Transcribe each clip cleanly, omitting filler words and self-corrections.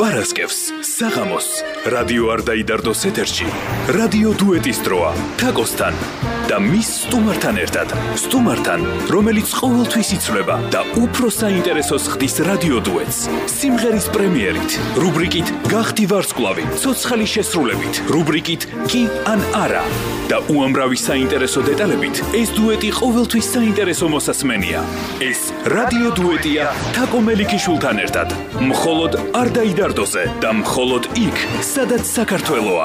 პარასკევს, საღამოს, რადიო არ დაიდარდოს ეთერში, რადიო დუეტის დროა, თაკოსთან და მის სტუმართან ერთად. სტუმართან, რომელიც ყოველთვის იცვლება და უფრო საინტერესოს ხდის რადიო დუეტს. სიმღერის პრემიერით, რუბრიკით გახდი ვარსკვლავი, ცოცხალი შესრულებით, რუბრიკით კი ან არა და უამრავი საინტერესო დეტალებით, ეს დუეტი ყოველთვის საინტერესო მოსასმენია. ეს რადიო დუეტია თაკო მელიქიშვილთან ერთად. მხოლოდ არ დაიდარდოზე და მხოლოდ იქ, სადაც საქართველოა.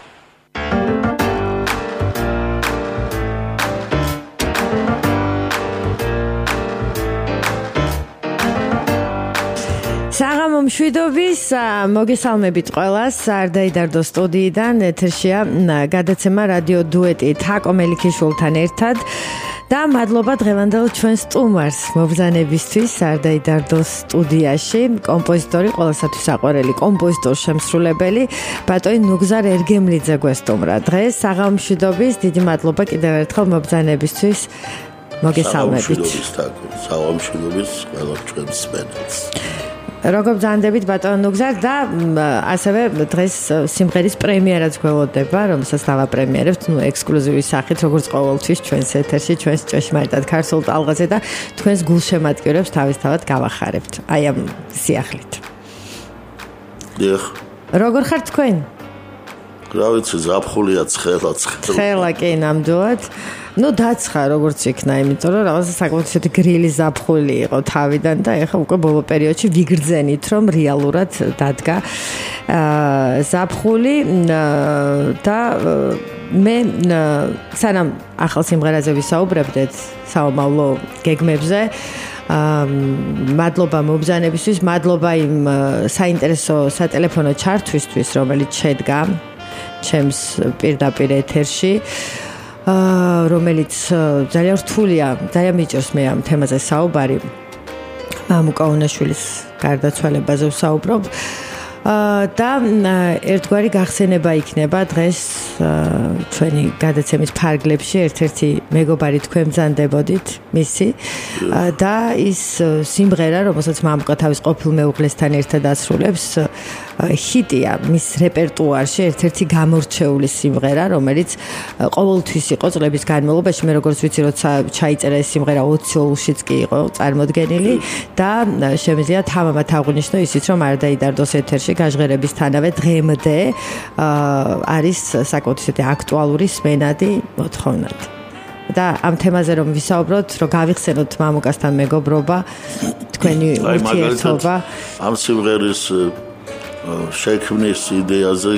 საღამო მშვიდობის, მოგესალმებით ყველას, არ დაიდარდო სტუდიიდან, ეთერშია გადაცემა რადიო დუეტი თაკო მელიქიშვილთან ერთად. და მადლობა დღევანდელ ჩვენ სტუმარს მობრძანებისთვის არ დაიდარდო სტუდიაში კომპოზიტორი, ყველასათვის საყვარელი კომპოზიტორი, შემსრულებელი ბატონი ნუგზარ ერგემლიძე გვესტუმრა. დღეს საღამო მშვიდობის, დიდი მადლობა კიდევ ერთხელ მობრძანებისთვის. მოგესალმებით. საღამო მშვიდობის ყველა ჩვენს მსმენელს. როგორ ბრძანდებით ბატონ ნუგზარ და ასევე დღეს სიმღერის პრემიერაც გველოდება, რომელსაც დავაპრემიერებთ, ექსკლუზივის სახით, როგორც ყოველთვის ჩვენს ეთერში, ჩვენს ჭეშმარიტად ქართულ ტალღაზე და თქვენს გულშემატკივრებს თავისთავად გავახარებთ. აი ამ სიახლით. დიახ. როგორ ხართ თქვენ? რა ვიცი, ზაფხულია, ცხელა კი, ნამდვილად. დაცხა როგორც იქნა, იმიტომ რომ რაღაცა საკმაოდ გრილი ზაფხული იყო თავიდან და ეხლა უკვე ბოლო პერიოდში ვიგრძენით, რომ რეალურად დადგა ზაფხული და მე სანამ ახალ სიმღერაზე ვისაუბრებდეთ საომავლო გეგმებზე, მადლობა მობრძანებისთვის, მადლობა იმ საინტერესო სატელეფონო ჩართვისთვის, რომელიც შედგა ჩემს პირდაპირ ეთერში, რომელიც ძალიან რთულია, ძალიან მიჭირს მე ამ თემაზე საუბარი. მამუკა უნაშვილის გარდაცვალებაზე ვსაუბრობ და ერთგვარი გახსენება იქნება დღეს ჩვენი გადაცემის ფარგლებში, ერთ-ერთი მეგობარი თქვენ ბრძანდებოდით მისი და ის სიმღერა, რომელსაც მამუკა თავის ყოფილ მეუღლესთან ერთად ასრულებს, ჰიტია მის რეპერტუარში, ერთ-ერთი გამორჩეული სიმღერა, რომელიც ყოველთვის იყო წლების განმავლობაში. მე როგორც ვიცი, როცა ჩაიწერა ეს სიმღერა 20-ულშიც კი იყო წარმოდგენილი და შემიძლია თამამად აღვნიშნო ისიც, რომ არ დაიდარდოს ეთერში გაჟღერებისთანავე დღემდე არის საკმაოდ აქტუალური სმენადი მოთხოვნად. და ამ თემაზე რომ ვისაუბროთ, რომ გავიხსენოთ მამუკასთან მეგობრობა, თქვენი ურთიერთობა. ამ სიმღერის შექმნის იდეაზე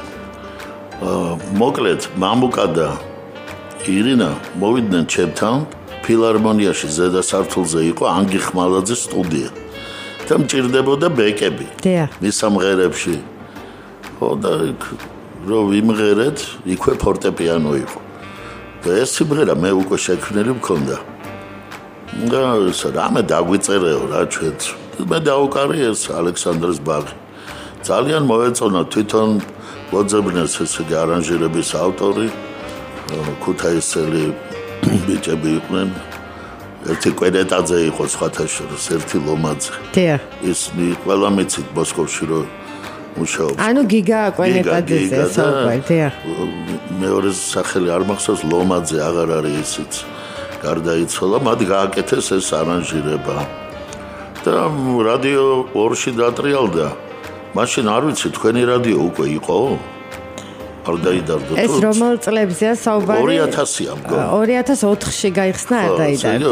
მოკლედ მამუკა და ირინა მოვიდნენ ჩემთან ფილარმონიაში, ზედა სართულზე იყო ანგი ხმალაძის სტუდია და მჭირდებოდა ბეკები მის სამღერებში. და რომ ვიმღერეთ, იქვე ფორტეპიანო იყო და ეს სიმღერა მე უკვე შექმნილი მქონდა და რამე დაგვიწერეო რა ჩვენც. მე დავუკარი ეს ალექსანდრეს ბაღი. ძალიან მოეწონა თვითონ მოძებნეს ესე არანჟირების ავტორი, ქუთაისელი ბიჭები იყვნენ. ერთი კვედეტაძე იყო სხვათა შორის, ერთი ლომაძე. დიახ. ისინი ყველა მიცით მოსკოვში რომ მუშაობს. ანუ გიგა კვედეტაძეზე საუბარი, დიახ. მეორე სახელი არ მახსოვს, ლომაძე აღარ არის ისიც. გარდაიცვალა, მათ გააკეთეს ეს არანჟირება. და რადიო 2-ში დატრიალდა. მაშინ არ ვიცი, თქვენი რადიო უკვე იყო? არ დაიდარდო. ეს რომელ წლებზეა საუბარი? 2000-ია მგონი. 2004-ში გაიხსნა, არ დაიდარდო.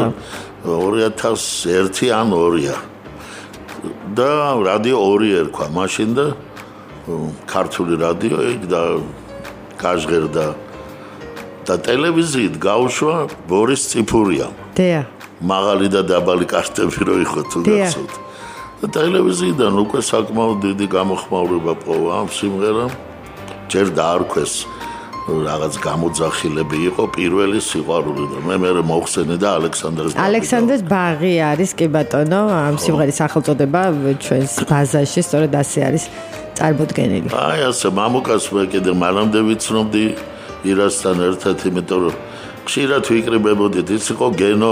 2001 ან 2-ია. და რადიო 2 ერქვა მაშინ და ქართული რადიო იქ და გაჟღერდა და ტელევიზიით გავუშვა ბორის ციფურია. დიახ. მაღალი და დაბალი კარტები რო იყო თუ გახსოვთ. და ტელევიზიიდან უკვე საკმაოდ დიდი გამოხმაურება პოვა ამ სიმღერამ. ჯერ დაარქვეს რაღაც გამოძახილები იყო პირველი სიყვარული და მე მოხსენე და ალექსანდრეს ბაღი არის კი ბატონო, ამ სიმღერის სახელწოდება ჩვენს ბაზაში სწორედ ასე არის წარმოდგენილი. აი ასე მამუკას მე კიდე მანამდე ვიცნობდი ირასთან ერთად, იმიტომ რომ ხშირად ვიკრიბებოდით, ის იყო გენო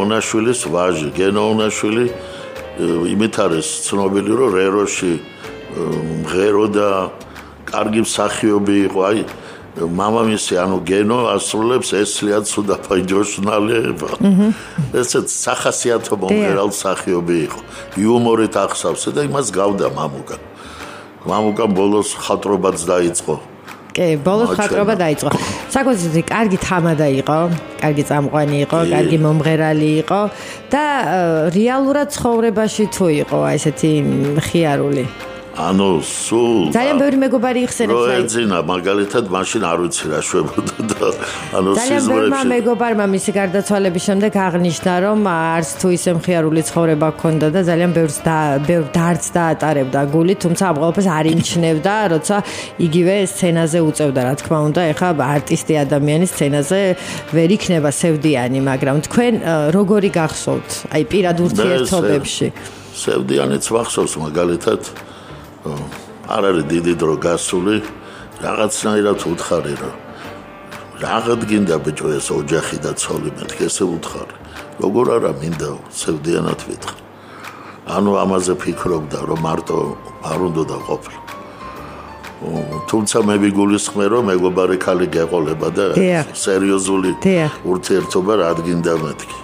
ონაშვილის ვაჟი. გენო ონაშვილი იმით არის ცნობილი, რომ რეროში მღერო და კარგი მსახიობი იყო, აი მამამისი ანუ გენო ასრულებს ესლიან სუდაფაი ჯოშნალება. ესეც სახასიათო მომღერალ მსახიობი იყო. იუმორით ახსავს და იმას გავდა მამუკა. მამუკამ ბოლოს ხატრობაც დაიწყო. კი, ბოლოს ხატრობა დაიწყო. საკუთარი კარგი თამადა იყო, კარგი წამყვანი იყო, კარგი მომღერალი იყო და რეალურად ცხოვრებაში თუ იყო ესეთი ხიარული. ანუ სულ ძალიან ბევრი მეგობარი იხსენებს რა ეძინა მაგალითად მაშინ არ ვიცი რა შვებოდა და ანუ სიზმრებში ძალიან მეგობარმა მისი გარდაცვალების შემდეგ აღნიშნა რომ არც თუ ისე მხიარული ცხოვრება ჰქონდა და ძალიან ბევრ დარც დაატარებდა გული, თუმცა ამ ყველაფერს არ იმჩნევდა, როცა იგივე სცენაზე უწევდა, რა თქმა უნდა, ეხლა არტისტი ადამიანის სცენაზე ვერ იქნება სევდიანი, მაგრამ თქვენ როგორი გახსოვთ აი პირად ურთიერთობებში? სევდიანიც ვახსოვს მაგალითად არ არის დიდი დრო გასული, რაღაცნაირად უთხარი რომ რაღაც გინდა ბიჭო ეს ოჯახი და ცოლი მეთქე ესე უთხარი. როგორ არა მინდა სევდიანად ვიტყვი. ანუ ამაზე ფიქრობდა რომ მარტო არ უნდა ყოფილ. თუმცა მე ვიგულისხმე რომ მეგობარი ქალი გეყოლება და სერიოზული ურთიერთობა რა გინდა მეთქი.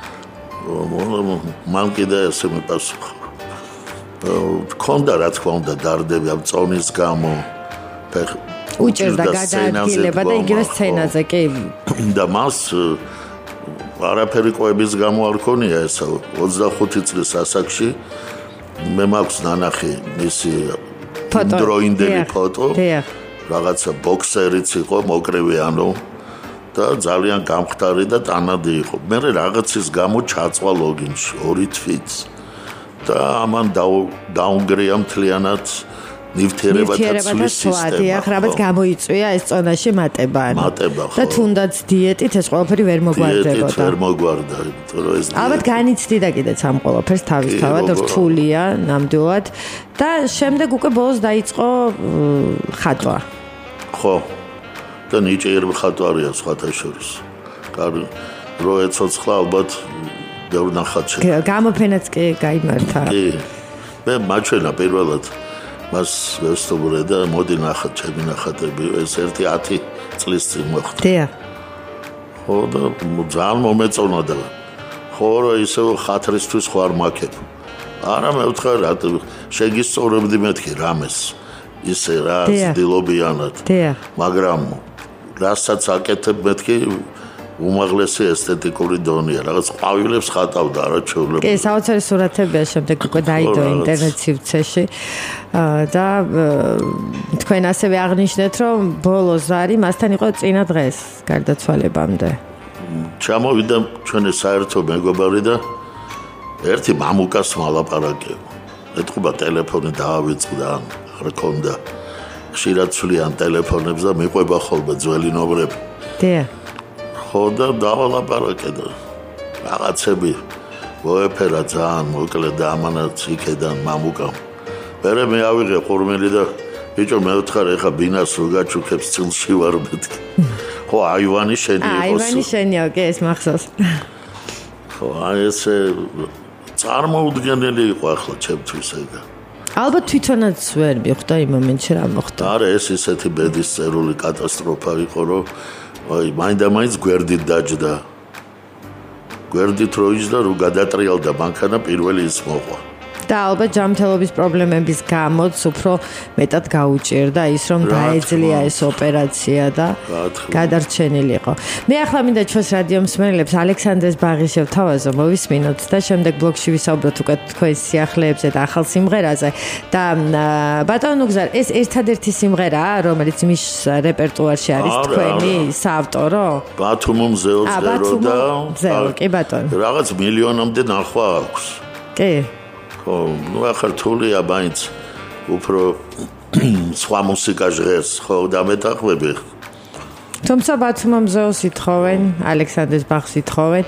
მან კიდე ესე მიპასუხა. ქონდა რა თქმა უნდა დარდები ამ წონის გამო უჭერდა გადაადგილება და იგივე სცენაზე კი და მას არაფერი ყოების გამო არ ქონია ესა 25 წლის ასაკში მე მაქვს ნანახი მისი დროინდელი ფოტო რაღაცა ბოქსერიც იყო მოკრევიანო და ძალიან გამხდარი და ტანადი იყო მე რაღაცის გამო ჩაწვა ლოგინში 2 თვით და ამან დაუნგრია მთლიანად ნივთიერებათა ცვლის სისტემა. რაღაც გამოიწვია ეს წონაში მატება. და თუნდაც დიეტით ეს ყველაფერი ვერ მოგვარდებოდა. დიეტით ვერ მოგვარდა, იმიტომ რომ ეს ალბათ განიცდიდა კიდეც ამ ყველაფერს თავისთავად რთულია ნამდვილად და შემდეგ უკვე ბოლოს დაიწყო ხატვა. ხო. და ნიჭიერი ხატვარია სხვათა შორის. კარგი. რო ეცოცხლა ალბათ ბევრ ნახატ შეგვიძლია. გამოფენაც კი გაიმართა. კი. მე მაჩვენა პირველად მას ვესტობურე და მოდი ნახოთ ჩემი ნახატები ეს 10 წლის წინ მოხდა. დიახ. ხო და ძალიან მომეწონა და ხო რა ისე ხათრისთვის ხო არ მაქებ. არა მე ვთხარ რა შეგისწორებდი მეთქი რამეს ისე რა ძდილობიანად. მაგრამ რასაც აკეთებ მეთქი უმაღლესი ესთეტიკური დონეა. რაღაც ყვავილებს ხატავდა რა ჩეულებ. კი, საოცარი სურათებია შემდეგ უკვე დაიდო ინტერნეტ სივრცეში. და თქვენ ასევე აღნიშნეთ, რომ ბოლოს ზარი მასთან იყო წინა დღეს გარდაცვალებამდე. ჩამოვიდა ჩვენი საერთო მეგობარი და ერთი მამუკას მალაპარაკე. ეთქობა ტელეფონი დაავიწყდა, არ ქონდა. ხშირად ცვლიან ტელეფონებს და მიყვება ხოლმე ძველი ნომრები. დიახ. ხო და დავალაპარაკე და რაღაცები მოეფერა ძალიან მოკლედ და ამანაც იქედან მამუკამ. მერე მე ავიღე ხურმელი და ბიჭო მე ვთხარ ეხა ბინას რო გაჩუქებს წილში ვარ მეთქი. ხო აივანი შენი იყო. აივანი შენია, კი ეს მახსოვს. ხო აი ესე წარმოუდგენელი იყო ახლა ჩემთვის ეგა. ალბათ თვითონაც ვერ მიხვდა იმ მომენტში რა მოხდა. არა ეს ისეთი ბედის წერული კატასტროფა იყო რომ აი მაინდა-მაინც გვერდით დაჯდა. გვერდით რო იჯდა რო გადატრიალდა მანქანა პირველი ის მოყვა. და ალბათ ჯანმრთელობის პრობლემების გამოც უფრო მეტად გაუჭირდა ის რომ დაეძლია ეს ოპერაცია და გადარჩენილიყო. მე ახლა მინდა ჩვენს რადიო მსმენელებს ალექსანდრეს ბაღი შევთავაზო, მოვისმინოთ და შემდეგ ბლოგში ვისაუბროთ უკვე თქვენს სიახლეებზე და ახალ სიმღერაზე. და ბატონო გზარ, ეს ერთადერთი სიმღერაა, რომელიც მის რეპერტუარში არის თქვენი საავტორო? ბათუმომზეო წერო და კი ბატონო. რაღაც მილიონამდე ნახვა აქვს. კი. ну ახლა რთულია მაინც უფრო სხვა მუსიკა ჟღერს ხო და მეტახვები თუმცა ბათუმომზეოს ითხოვენ ალექსანდრეს ბაღს ითხოვენ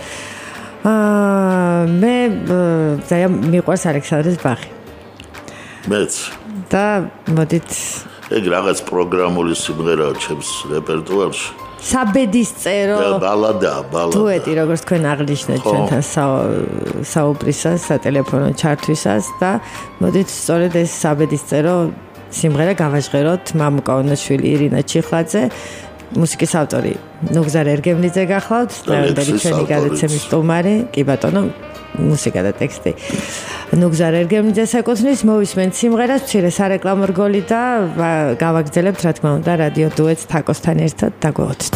მე ძალიან მიყვარს ალექსანდრეს ბაღი მეც და მოდით ეგ რაღაც პროგრამული სიმღერაა ჩემს რეპერტუარში საბედისწერო ბალადა. დუეტი, როგორც თქვენ აღნიშნეთ ჩვენთან საუბრისას, სატელეფონო ჩართვისას და მოდით სწორედ ეს საბედისწერო სიმღერა გავაჟღეროთ მამუკა ონაშვილი, ირინა ჩიხლაძე, მუსიკის ავტორი ნუგზარ ერგემლიძე გახლავთ, დღევანდელი ჩვენი გადაცემის სტუმარი, კი ბატონო, მუსიკა და ტექსტი ნუგზარ ერგემლიძეს ეკუთვნის. მოვისმენთ სიმღერას, მცირე სარეკლამო რგოლი და გავაგრძელებთ რა თქმა უნდა რადიო დუეტს თაკოსთან ერთად დაგვეოცთ.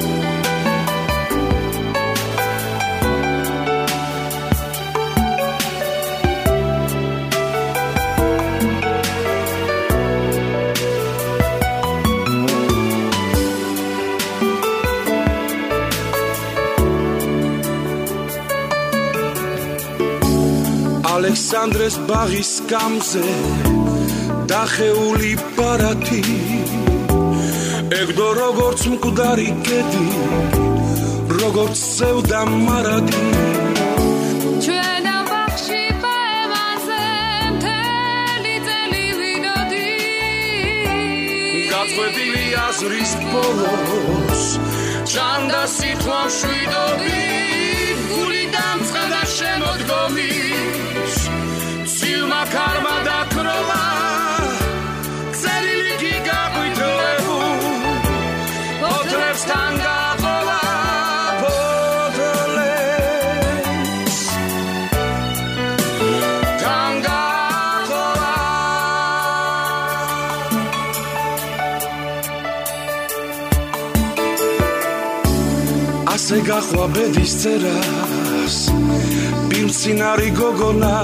ალექსანდრეს ბაღის გამზე დახეული ბარათი ეგდო როგორც მკვდარი კედი როგორც სევდა მარადი ჩვენ ამ ბაღში ბაევანზე მთელი წელი ვინოდი გაწყვეტილი აზრის ბოლოს ჩანდა სიტყვა მშვიდობი გული დამწყდა შემოდგომი karma da krola წერილი კი გაყვითლებო ოთრებს თან გაყოლა ფოთლებს თან გაყოლა ასე გახვა ბედის წერას ბილცინარი გოგონა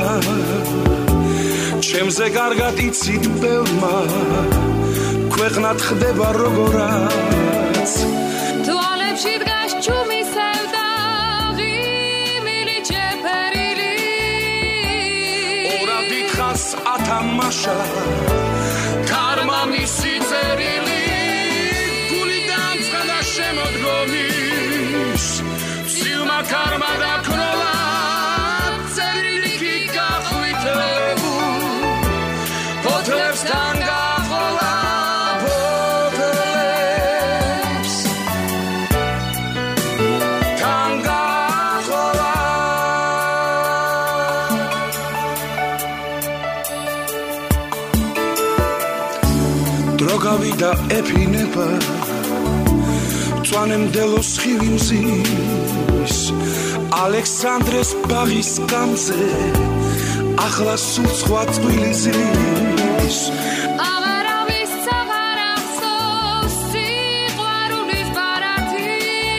ჩემზე კარგად იცით ბევრმა ქვეყნად ხდება როგორაც თვალებში დგას ჩუმი სევდა ღიმილი ჩეფერილი ორა დიდხანს ათამაშა კარმა მისი წერილი გული დამწყდა შემოდგომის ცილმა კარმა დაქროლა წერილი კი გაყვითლებო Potlebs თან გაყოლა potlebs თან გაყოლა დრო გავიდა ეფინება წვანემდელოს ხივი მზის ალექსანდრეს ბაღის გამზე ახლა სულ სხვა წვილი ზის აღარავის აღარახსოვს სიყვარულის ბარათი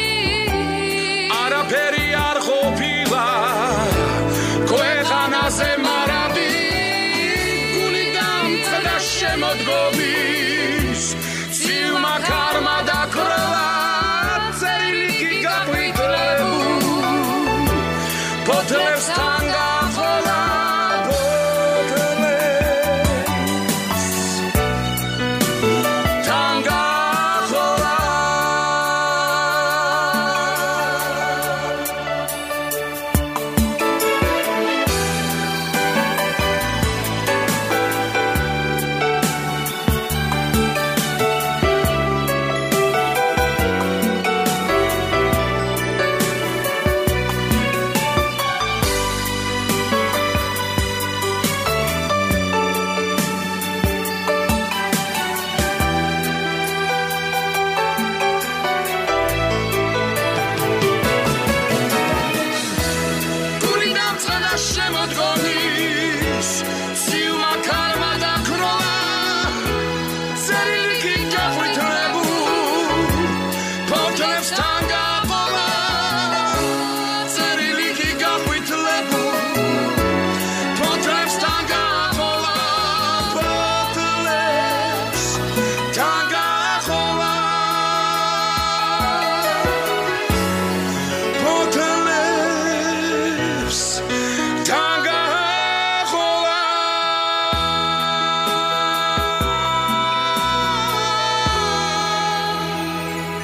არაფერი არ ყოფილა ქვეყანაზე მარადი გული დამწყდა შემოდგომის ცილმა კარმა დაქროლა წერილი კი გაყვითლებო potlebs თან გაყოლა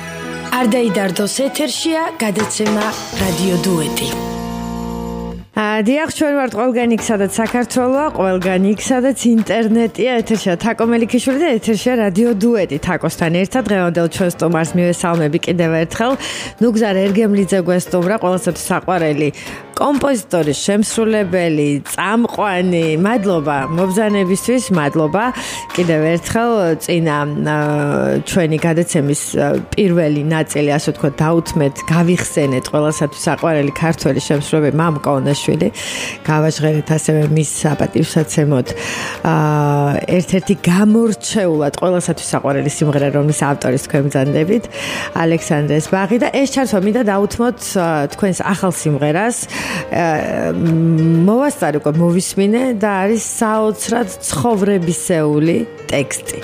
არ დაიდარდოს ეთერშია გადაცემა რადიო დუეტი. დიახ, ჩვენ ვართ ყველგან იქ, სადაც საქართველოა, ყველგან იქ, სადაც ინტერნეტია, ეთერშია თაკო მელიქიშვილი და ეთერშია რადიო დუეტი თაკოსთან ერთად. დღევანდელ ჩვენ სტუმარს მივესალმები კიდევ ერთხელ. ნუგზარ ერგემლიძე გვესტუმრა, ყველასათვის საყვარელი კომპოზიტორი, შემსრულებელი, წამყვანი. მადლობა მობრძანებისთვის, მადლობა. კიდევ ერთხელ წინა ჩვენი გადაცემის პირველი ნაწილი, ასე ვთქვათ, დაუთმეთ, გავიხსენეთ ყველასათვის საყვარელი ქართველი შემსრულებელი მამ კონაშვილი. გავაჟღერეთ ასევე მის საპატივსაცემოდ ერთ-ერთი გამორჩეულად ყველასათვის საყვარელი სიმღერა, რომლის ავტორის თქვენ ბრძანდებით, ალექსანდრეს ბაღი და ეს ჩართვა მინდა დაუთმოთ თქვენს ახალ სიმღერას. მოვასწარი უკვე მოვისმინე და არის საოცრად ცხოვრებისეული ტექსტი.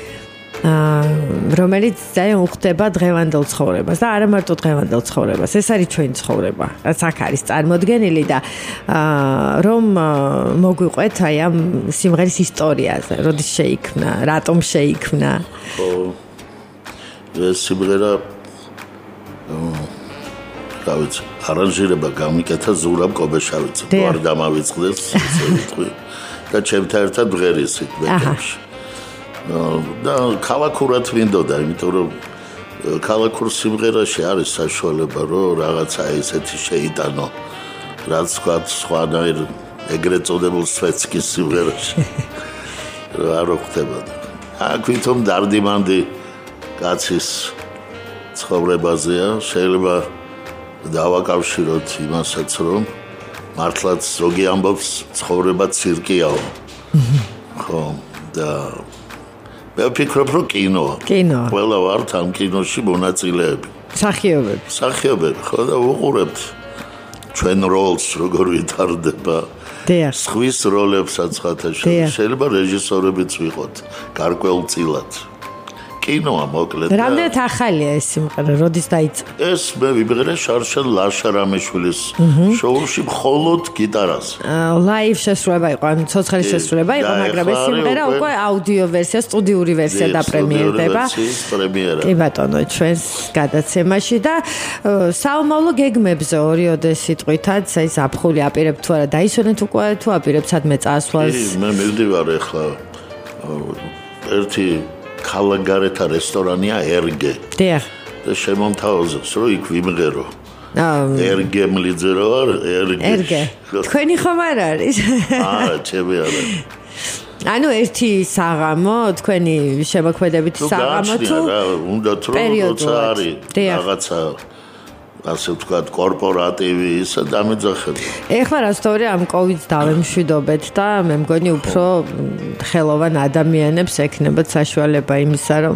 რომელიც ძალიან უხდება დღევანდელ ცხოვრებას და არა მარტო დღევანდელ ცხოვრებას, ეს არის ჩვენი ცხოვრება, რაც აქ არის წარმოდგენილი და რომ მოგვიყვეთ აი ამ სიმღერის ისტორიაზე, როდის შეიქმნა, რატომ შეიქმნა. ეს სიმღერა დავით არანჟირება გამიკეთა ზურაბ კობეშავიძემ, არ დამავიწყდეს, ესე ვიტყვი და ჩემთან ერთად ვღერისით ბეკებში. და ქალაქურად მინდოდა, იმიტომ რომ ქალაქურ სიმღერაში არის საშუალება, რომ რაღაცა ესეთი შეიტანო, რაც ვთქვათ, სხვანაირ ეგრეთ წოდებულ სვეტსკის სიმღერაში. არ ხდებოდა. აქ ვითომ დარდიმანდი კაცის ცხოვრებაზეა, შეიძლება დავაკავშიროთ იმასაც, რომ მართლაც ზოგი ამბობს ცხოვრება ცირკიაო. ხო, და მე ვფიქრობ, რომ კინოა. ყველა ვართ ამ კინოში მონაწილეები. მსახიობები, ხო და ვუყურებთ ჩვენ როლს, როგორ ვითარდება. სხვის როლებსაც ხათაშორის. შეიძლება რეჟისორებიც ვიყოთ, გარკვეულწილად. კინოა მოკლედ. რამდენად ახალია ეს სიმღერა, როდის დაიწყო? ეს მე ვიბღერე შარშან ლაშარამიშვილის შოუში მხოლოდ გიტარას. ლაივ შესრულება იყო, ანუ ცოცხალი შესრულება იყო, მაგრამ ეს სიმღერა უკვე აუდიო ვერსია, სტუდიური ვერსია დაპრემიერდება. კი ბატონო, ჩვენს გადაცემაში და საომავლო გეგმებზე ორიოდე სიტყვითაც, აი ზაფხული აპირებთ თუ არა დაისვენეთ უკვე, თუ აპირებთ სადმე წასვლას? მე მივდივარ ახლა ერთი ქალაქგარეთა რესტორანია ერგე. დიახ. და შემომთავაზეს, რომ იქ ვიმღერო. ერგემლიძე რო არ, ერგე. თქვენი ხომ არ არის? არა, ჩემი არა. ანუ ერთი საღამო, თქვენი შემოქმედებითი საღამო თუ უნდა თუ როცა არის რაღაცა ასე ვთქვათ, კორპორატივი ისა დამეძახება. ეხლა რა სწორია ამ კოვიდს დავემშვიდობეთ და მე მგონი უფრო ხელოვან ადამიანებს ექნებათ საშუალება იმისა, რომ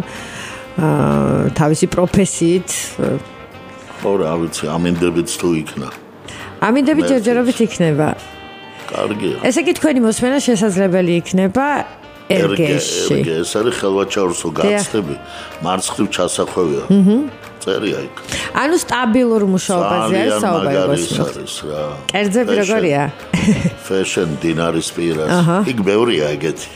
თავისი პროფესიით ხო რა ვიცი, ამინდებით თუ იქნა. ამინდებით ჯერჯერობით იქნება. კარგია. ესე იგი თქვენი მოსმენა შესაძლებელი იქნება ერგეში. ეს არის ხელვაჩაურსო გაცდები, მარცხნივ ჩასახვევია. წერია იქ. ანუ სტაბილურ მუშაობაზე არის საუბარი. კერძები როგორია? Fashion დინარის პირას. იქ ბევრია ეგეთი.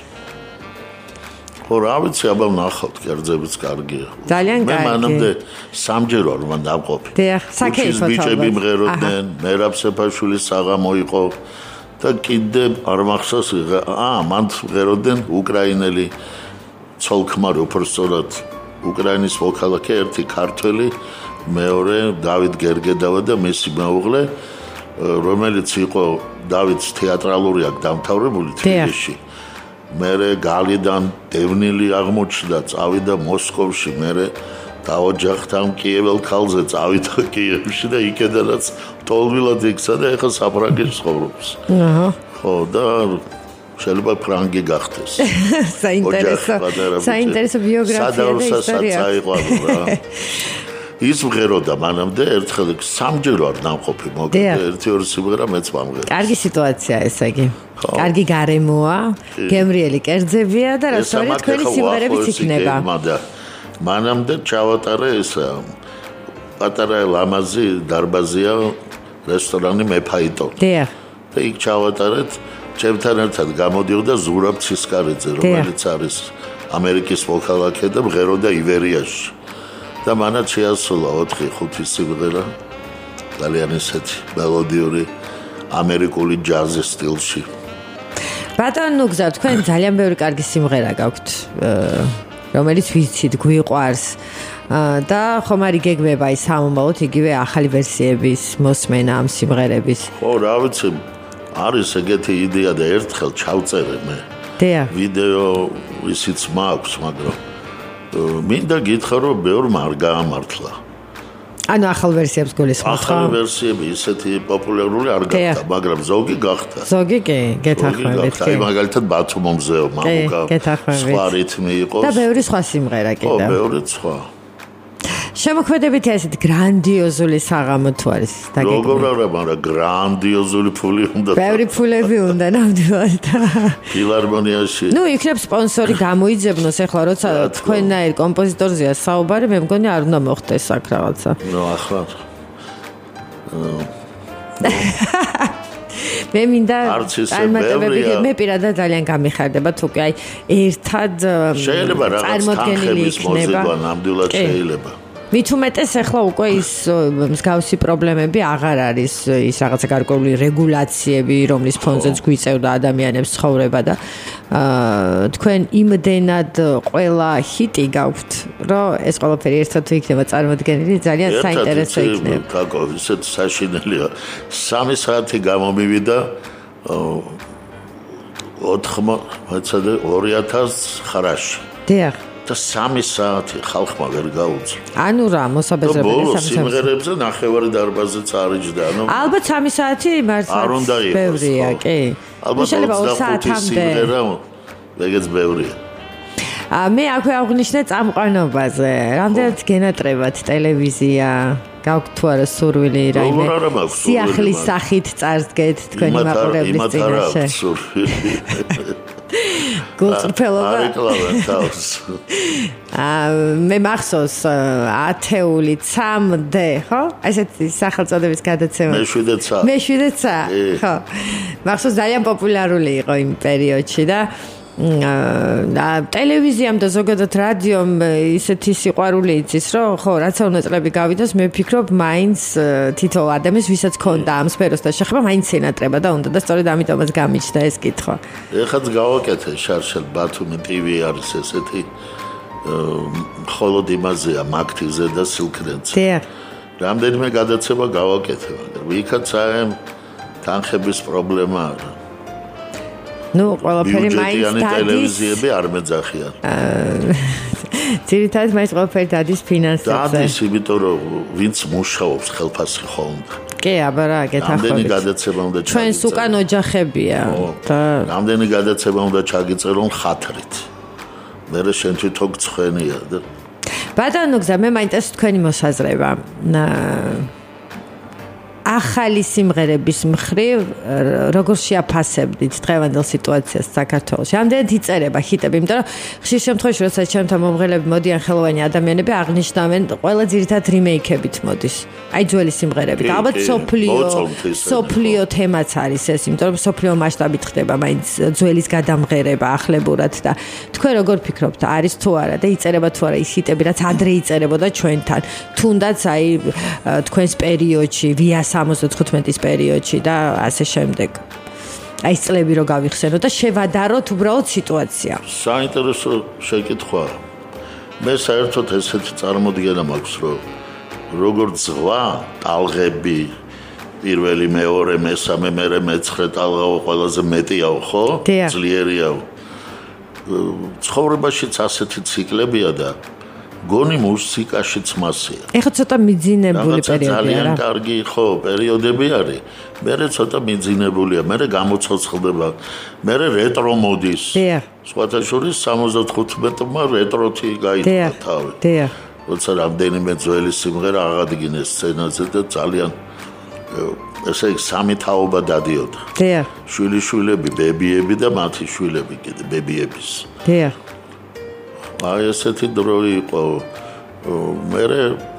ხო რა ვიცი, აბა ვნახავთ, კერძებიც კარგია. ძალიან კარგი. მე მანამდე სამჯერ ვარ მან დავყოფი. დიახ, საკეითო ბიჭები მღეროდნენ, მერაბ სეფაშვილის საღამო იყო და კიდე არ მახსოვს, მან მღეროდნენ უკრაინელი ცოლ-ქმარი, უფრო სწორად უკრაინის მოქალაქე, ერთი ქართველი, მეორე დავით გერგედავა და მისი მეუღლე, რომელიც იყო დავითს თეატრალური აქ დამთავრებული თბილისში. მერე გალიდან დევნილი აღმოჩნდა, წავიდა მოსკოვში, მერე დაოჯახდა ამ კიეველ ქალზე, წავიდა კიევში და იქედანაც თოლვილად იქცა და ეხლა საფრანგეთში ცხოვრობს. ხო და შეიძლება ფრანგი გახდეს. საინტერესო ბიოგრაფია და ისტორია. ის მღეროდა მანამდე ერთხელ სამჯერ ვარ ნამყოფი, მოგეთ ერთი-ორი სიმღერა მეც ვამღერე. კარგი სიტუაცია ესე იგი. კარგი გარემოა, გემრიელი კერძებია და რა სწორია თქვენი სიმღერებიც იქნება. მანამდე ჩავატარე ეს პატარა ლამაზი დარბაზია რესტორანი მეფაიტო. დიახ. და იქ ჩავატარეთ ჩემთან ერთად გამოდიოდა ზურაბ ცისკარიძე, რომელიც არის ამერიკის მოქალაქე და მღეროდა ივერიაში. და მანაც შეასრულა 4-5 სიმღერა ძალიან ისეთი მელოდიური ამერიკული ჯაზის სტილში. ბატონო გზა, თქვენ ძალიან ბევრი კარგი სიმღერა გაქვთ, რომელიც ვიცით, გვიყვარს. და ხომ არ იგეგმება ის ამომაოდ იგივე ახალი ვერსიების მოსმენა ამ სიმღერების. ხო, რა ვიცი, არის ეგეთი იდეა და ერთხელ ჩავწერე მე. დიახ. ვიდეო ისიც მაქვს, მაგრამ მინდა გითხრა, რომ ბევრმა არ გაამართლა. ანუ ახალ ვერსიებს გულისხმობთ, ხო? ახალი ვერსიები ისეთი პოპულარული არ გახდა, მაგრამ ზოგი გახდა. ზოგი კი, გეთანხმებით. აი მაგალითად ბათუმომზეო მამუკა. სხვა რითმი იყო. და ბევრი სხვა სიმღერა კიდევ. ხო, ბევრი სხვა. შემოქმედებითი ასეთ გრანდიოზული საღამო თუ არის დაგეგმილი. როგორ არა, მაგრამ გრანდიოზული ფული უნდა. ბევრი ფულები უნდა ნამდვილად. ფილარმონიაში. ნუ იქნებ სპონსორი გამოიძებნოს ახლა როცა თქვენნაირ კომპოზიტორზეა საუბარი, მე მგონი არ უნდა მოხდეს აქ რაღაცა. ნუ ახლა მე მინდა წარმატებები მე პირადად ძალიან გამიხარდებათ უკვე აი ერთად შეიძლება რაღაც თანხების მოზიდვა ნამდვილად შეიძლება. მით უმეტეს ახლა უკვე ის მსგავსი პრობლემები აღარ არის ის რაღაცა გარკვეული რეგულაციები რომლის ფონზეც გვიწევდა ადამიანებს ცხოვრება და თქვენ იმდენად ყველა ჰიტი გაქვთ რომ ეს ყველაფერი ერთად იქნება წარმოდგენილი ძალიან საინტერესო იქნება. თაკო ისეთ საშინელია 3 საათი გამომივიდა 2009-ში. დიახ. და 3 საათი ხალხმა ვერ გაუძლო. ანუ რა, მოსაბეზრებელი 3 საათი. სიმღერებზე ნახევარი დარბაზიც არიჯდა, ანუ ალბათ 3 საათი მართლაც ბევრია, კი. ალბათ 2 საათამდე. ეგეც ბევრია. მე აქვე აღნიშნე წამყვანობაზე. რამდენად გენატრებათ ტელევიზია? გაქვთ თუ არა სურვილი რაიმე? სიახლის სახით წარსდგეთ თქვენი მაყურებლის წინაშე. გულწრფელობა. მე მახსოვს ათეული 3D, ხო? ესეთი სახელწოდების გადაცემა. მე 7 ცა. ხო. მახსოვს ძალიან პოპულარული იყო იმ პერიოდში და ტელევიზიამ და ზოგადად რადიომ ისეთი სიყვარული იცის, რომ ხო, რაც უნდა წლები გავიდოს, მე ვფიქრობ, მაინც თითოეულ ადამიანს, ვისაც ქონდა ამ სფეროსთან შეხება, მაინც ენატრება და უნდა და სწორედ ამიტომაც გამიჩნდა ეს კითხვა. ეხაც გავაკეთე შარშელ ბათუმი TV არის ესეთი მხოლოდ იმაზეა მაგთიზე და სილქრენზე. დიახ. რამდენიმე გადაცემა გავაკეთე, მაგრამ იქაც აი თანხების პრობლემა არა. ნუ ყველაფერი მაინც დადის ტელევიზიები არ მეძახიან. ძირითადად მაინც ყველაფერი დადის ფინანსებზე. დადის, იმიტომ რომ ვინც მუშაობს ხელფასი ხოლმე. კი, აბა რა, გეთახმებით. რამდენი გადაცემა უნდა ჩაგიწერო? ჩვენს უკან ოჯახებია და რამდენი გადაცემა უნდა ჩაგიწერო ხათრით. მერე შენ თვითონ გწხვენია და ბატონო გზა, მე მაინტერესებს თქვენი მოსაზრება. ახალი სიმღერების მხრივ როგორ შეაფასებდით დღევანდელ სიტუაციას საქართველოში? ამდენად იწერება ჰიტები, იმიტომ რომ ხშირ შემთხვევაში როცა ჩემთან მომღერლები მოდიან ხელოვანი ადამიანები აღნიშნავენ ყველა ძირითადად რიმეიქებით მოდის. აი ძველი სიმღერებით. ალბათ სოფლიო თემაც არის ეს, იმიტომ რომ სოფლიო მასშტაბით ხდება მაინც ძველის გადამღერება ახლებურად და თქვენ როგორ ფიქრობთ, არის თუ არა და იწერება თუ არა ის ჰიტები, რაც ადრე იწერებოდა ჩვენთან, თუნდაც აი თქვენს პერიოდში ვია 75-ის პერიოდში და ასე შემდეგ. აი წლები რო გავიხსენო და შევადაროთ უბრალოდ სიტუაცია. საინტერესო შეკითხვა. მე საერთოდ ესეთი წარმოდგენა მაქვს, რომ როგორც ზღვა, ტალღები, პირველი, მეორე, მესამე, მერე მეცხრე ტალღაო ყველაზე მეტიაო, ხო? ძლიერიაო. ცხოვრებაშიც ასეთი ციკლებია და გონი მუსიკაშიც მასია. ეხლა ცოტა მიძინებული პერიოდია რა. ძალიან კარგი ხო, პერიოდები არის. მერე ცოტა მიძინებულია, მერე გამოცოცხლდება, მერე რეტრო მოდის. დიახ. სხვათა შორის 75-მა რეტროთი გაიწვა თავი. დიახ. როცა რამდენიმე ძველი სიმღერა აღადგინეს სცენაზე და ძალიან ესე იგი სამი თაობა დადიოდა. დიახ. შვილიშვილები, ბებიები და მათი შვილები კიდე ბებიების. დიახ. აი ესეთი დრო იყო. მერე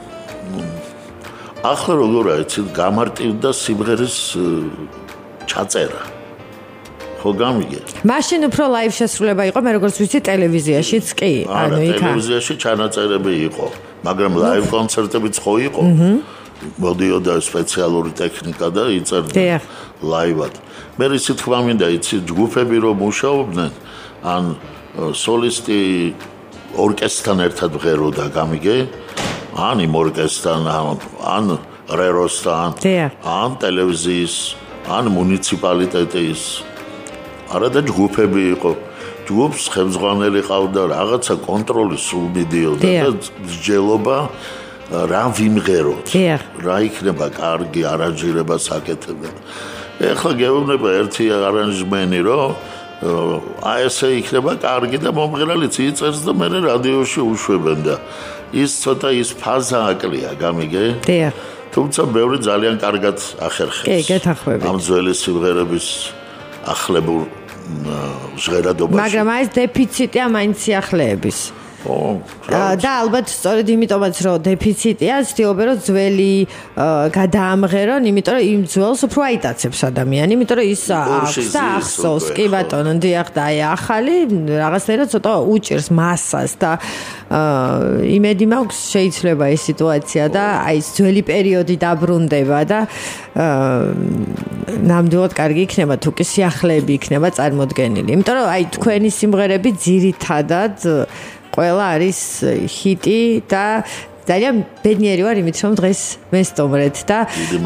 ახლა როგორ აიცით გამარტივდა სიმღერის ჩაწერა. ხო გამიგე? მაშინ უფრო ლაივ შესრულება იყო, მე როგორც ვიცი ტელევიზიაშიც კი, ანუ იქა. ტელევიზიაში ჩანაწერები იყო, მაგრამ ლაივ კონცერტებიც ხო იყო. მოდიოდა სპეციალური ტექნიკა და იწერდა ლაივად. მე ისე თქვა მინდა, იცი ჯგუფები რომ მუშაობდნენ, ან სოლისტი ორკესტრთან ერთად ღეროდა, გამიგე? ან იმ ორკესტრთან, ან რეროსთან, ან ტელევიზიის, ან მუნიციპალიტეტის. არა და ჯგუფები იყო. ჯგუფს ხელმძღვანელი ყავდა, რაღაცა კონტროლი სულ მიდიოდა და მსჯელობა რა ვიმღეროთ. რა იქნება კარგი არანჟირება საკეთებდა. ეხლა გეუბნება ერთი არანჟმენი, რომ აი ესე იქნება კარგი და მომღერალიც იწერს და მე რადიოში უშვებენ და ის ცოტა ის ფაზა აკლია, გამიგე? თუმცა ბევრი ძალიან კარგად ახერხებს. კი, გეთანხმებით. ამ ძველი სიმღერების ახლებურ ჟღერადობაში. მაგრამ აი ეს დეფიციტია მაინც სიახლეების. და ალბათ სწორედ იმიტომაც რომ დეფიციტია, ცდილობენ რომ ძველი გადაამღერონ, იმიტომ რომ იმ ძველს უფრო აიტაცებს ადამიანი, იმიტომ რომ ის აქვს და ახსოვს. კი ბატონო, დიახ და აი ახალი რაღაცნაირად ცოტა უჭირს მასას და იმედი მაქვს შეიძლება ეს სიტუაცია და აი ეს ძველი პერიოდი დაბრუნდება და ნამდვილად კარგი იქნება თუ კი სიახლეები იქნება წარმოდგენილი. იმიტომ რომ აი თქვენი სიმღერები ძირითადად ყველა არის ჰიტი და ძალიან ბედნიერი ვარ იმით რომ დღეს მესტუმრეთ და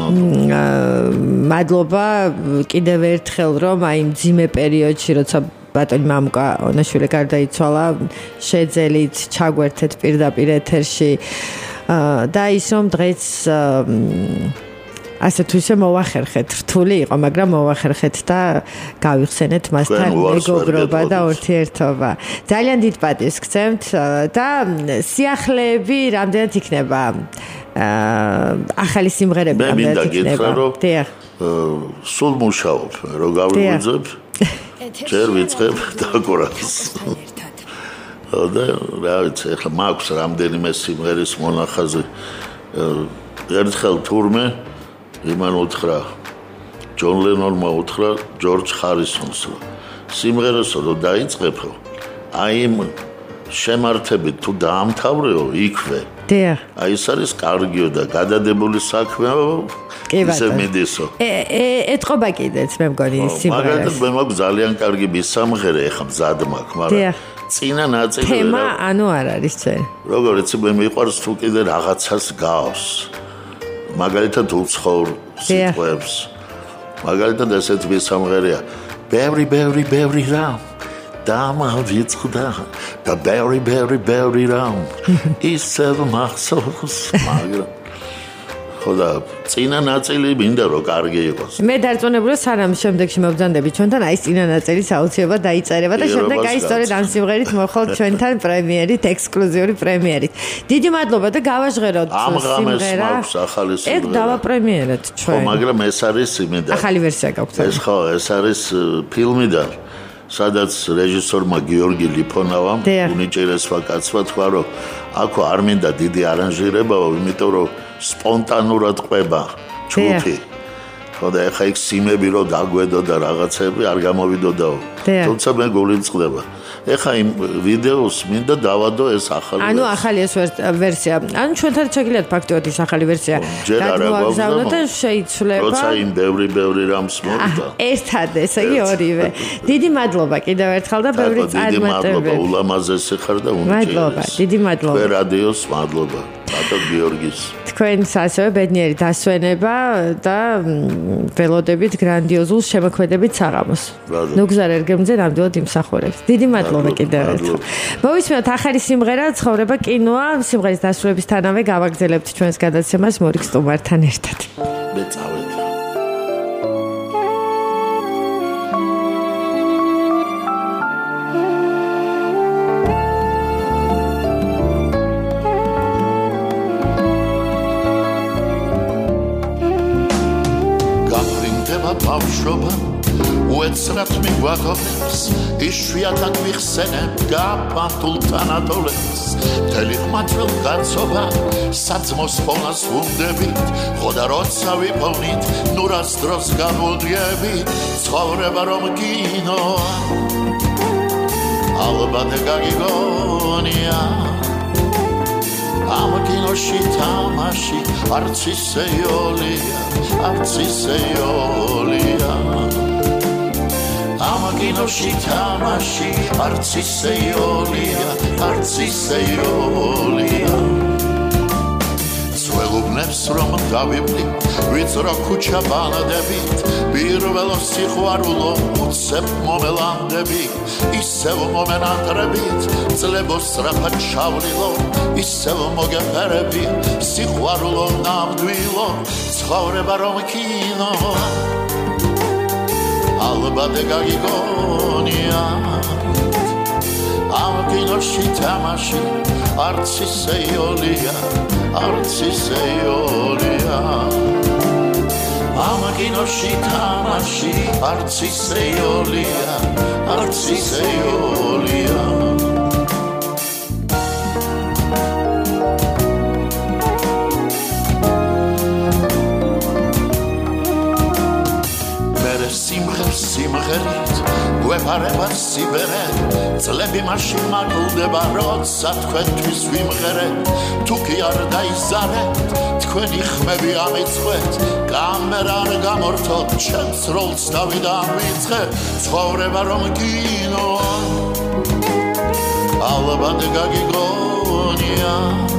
მადლობა კიდევ ერთხელ რომ აი მძიმე პერიოდში როცა ბატონი მამუკა ონაშვილი გარდაიცვალა შეძელით ჩაგვერთეთ პირდაპირ ეთერში და ის რომ დღეს ასე თუ ისე მოვახერხეთ, რთული იყო, მაგრამ მოვახერხეთ და გავიხსენეთ მასთან მეგობრობა და ურთიერთობა. ძალიან დიდ პატივს გცემთ და სიახლეები რამდენად იქნება? ახალი სიმღერები რამდენად იქნება? დიახ. სულ მუშაობ, რომ გავიღვიძებ, ჯერ ვიწყებ დაკვრას. და რა ვიცი, ახლა მაქვს რამდენიმე სიმღერის მონახაზი. ერთხელ თურმე იმან უთხრა ჯონ ლენონმა უთხრა ჯორჯ ხარისონს სიმღერას რომ დაიწყებო აი იმ შემართებით თუ დაამთავრეო იქვე აი ეს არის კარგიო და გადადებული საქმეო ისე მიდისო ეთყობა კიდეც მე მგონი სიმღერას მაგალითად მე მაქვს ძალიან კარგი მისამღერე ეხა მზად მაქვს მაგრამ წინა ნაწილი თემა ანუ არ არის წერ როგორიც მე მიყვარს თუ კიდე რაღაცას გავს მაგალითად უცხოურ სიტყვებს მაგალითად ესეთ მისამღერეა ბევრი რამ დამავიწყდა და ბევრი რამ ისევ მახსოვს მაგრამ ხოდა წინა ნაწილი მინდა რომ კარგი იყოს მე დარწმუნებული სანამ შემდეგში მობრძანდები ჩვენთან აი წინა ნაწილის აუცილებლად დაიწერება და შემდეგ აი სწორედ ამ სიმღერით მოხვალ ჩვენთან პრემიერით ექსკლუზიური პრემიერით დიდი მადლობა და გავაჟღეროთ სიმღერა ეგ დავაპრემიერეთ ჩვენ მაგრამ ეს არის იმედა ახალი ვერსია გაქვთ ეს არის ფილმიდან სადაც რეჟისორმა გიორგი ლიფონავამ უნიჭერესმა კაცმა თქვა რომ აქო არ მინდა დიდი არანჟირებაო იმიტომ რომ სპონტანურად ყვება ჯგუფი. ხოდა ეხა იქ სიმები რო დაგვედო და რაღაცები არ გამოვიდოდაო. თუმცა მე გული წყდება. ეხა იმ ვიდეოს მინდა დავადო ეს ახალი. ანუ ახალი ეს ვერსია. ანუ ჩვენთან შეგიძლიათ ფაქტობრივად ის ახალი ვერსია. გადმოაგზავნოთ და შეიცვლება. როცა იმ ბევრი რამს მოვიდა. ერთად ესე იგი ორივე. დიდი მადლობა კიდევ ერთხელ და ბევრი წარმატებები. ულამაზესი ხარ და უნიჭერეს. მადლობა, დიდი მადლობა. თქვენ რადიოს მადლობა. ბატო გიორგის. თქვენს ასევე ბედნიერი დასვენება და ველოდებით გრანდიოზულ შემოქმედებით საღამოს. ნუგზარ ერგემძე ნამდვილად იმსახურებს. დიდი მადლობა კიდევ ერთხელ. მოვისმენთ ახალი სიმღერა ცხოვრება კინოა. სიმღერის დასრულებისთანავე გავაგრძელებთ ჩვენს გადაცემას მორიგ სტუმართან ერთად. მე წავედი. ბავშვობა უეცრად მიგვაგონებს იშვიათად ვიხსენებ გაბანტულ თანატოლებს მთელი ხმათრელ გაცობა საძმოს ფონას ვუნდებით ხოდა როცა ვიფოვნით ნურას დროს გამოდიებით ცხოვრება რომ კინოა ალბათ გაგიგონია ამ კინოში თამაში არც ისე იოლია არც ისე იოლია ამ კინოში თამაში არც ისე იოლია არც ისე იოლია ველუბნებს რომ დავიბლი ვიწრო ქუჩა ბალადებით პირველ სიყვარულო უცებ მომელანდები ისევ მომენატრებით წლებო სწრაფად ჩავლილო ისევ მოგეფერები სიყვარულო ნამდვილო ცხოვრება რომ კინო ალბათ გაგიგონია ამ კინოში თამაში არც ისე იოლია არც ისე იოლია ამ კინოში თამაში არც ისე იოლია არც ისე იოლია სიმღერით გვეფარება სიბერე წლები მაშინ მაგლდება როცა თქვენთვის ვიმღერეთ თუ კი არ დაიზარეთ თქვენი ხმები ამიწყეთ კამერა არ გამორთოთ ჩემს როლს დავიდან ვიწყებ ცხოვრება რომ კინოა ალბათ გაგიგონია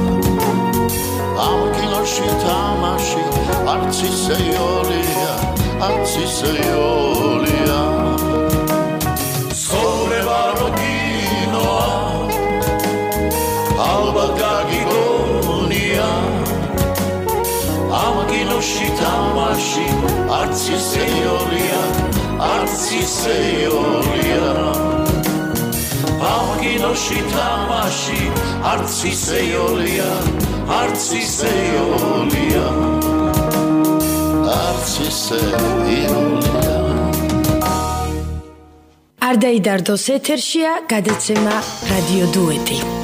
ამ კინოში თამაში არც ისე იოლია არც ისე იოლია ცხოვრება რომ კინოა ალბათ გაგიგონია ამ კინოში თამაში არც ისე იოლია არც ისე იოლია ამ კინოში თამაში არც ისე იოლია არც ისე იოლია არც ისე იოლია არ დაიდარდოს ეთერშია გადაცემა რადიო დუეტი